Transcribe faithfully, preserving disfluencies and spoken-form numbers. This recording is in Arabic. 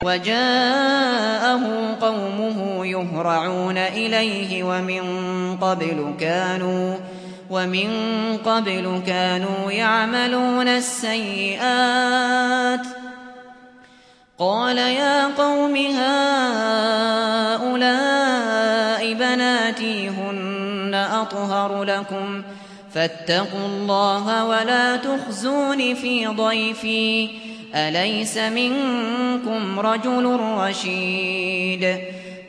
وجاءه قومه يهرعون إليه ومن قبل كانوا ومن قبل كانوا يعملون السيئات قال يا قوم هؤلاء بناتي هن أطهر لكم فاتقوا الله ولا تخزون في ضيفي أليس منكم رجل رشيد